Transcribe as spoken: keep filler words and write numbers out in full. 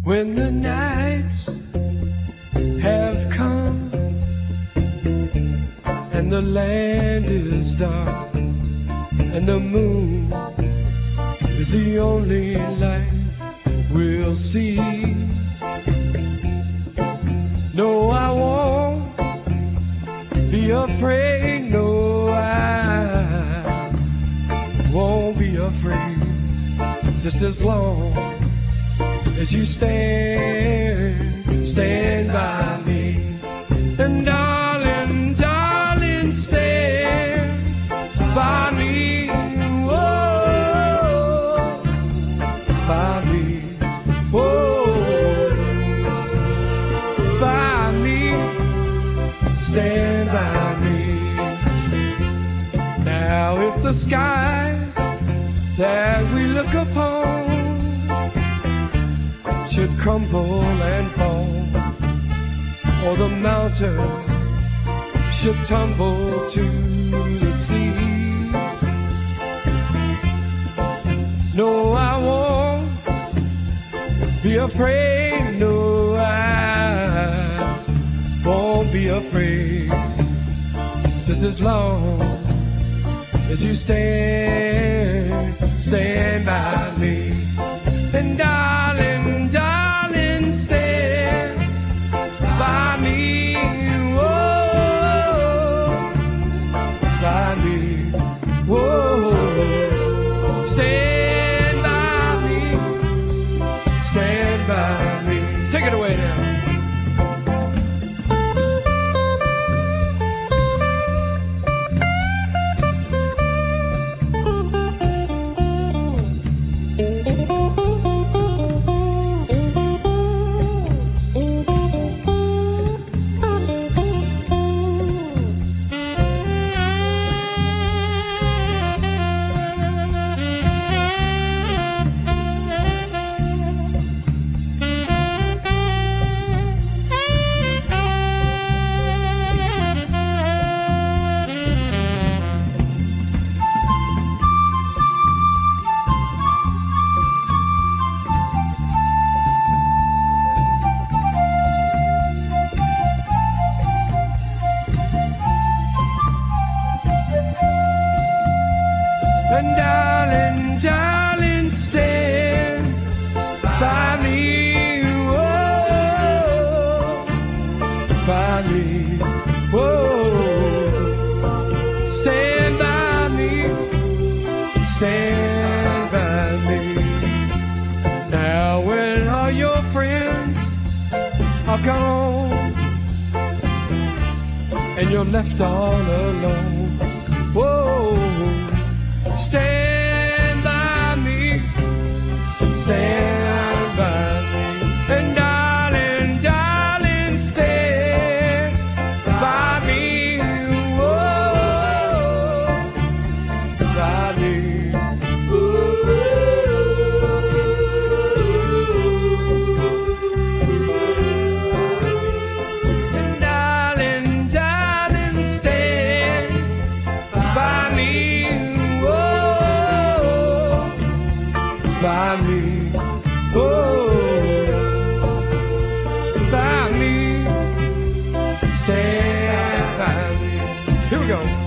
When the nights have come and the land is dark and the moon is the only light we'll see. No, I won't be afraid. No, I won't be afraid. Just as long as you stand, stand by me. And darling, darling, stand by me. Whoa, by me. Whoa, by me. Stand by me. Now if the sky that we look upon should crumble and fall, or the mountain should tumble to the sea, no, I won't be afraid. No, I won't be afraid. Just as long as you stand, stand by me. And darling, darling, stand by me. Whoa, by me. Whoa, stand by me. Stand by me. Take it away now. And darling, darling, stand by me. Whoa, by me. Whoa, stand by me. Stand by me. Now when all your friends are gone and you're left all alone, whoa, stand by me, stand by me. And darling, darling, stand by me. Whoa, by me. And darling, darling, stand by me. By me, oh, by me, stand by me. Here we go.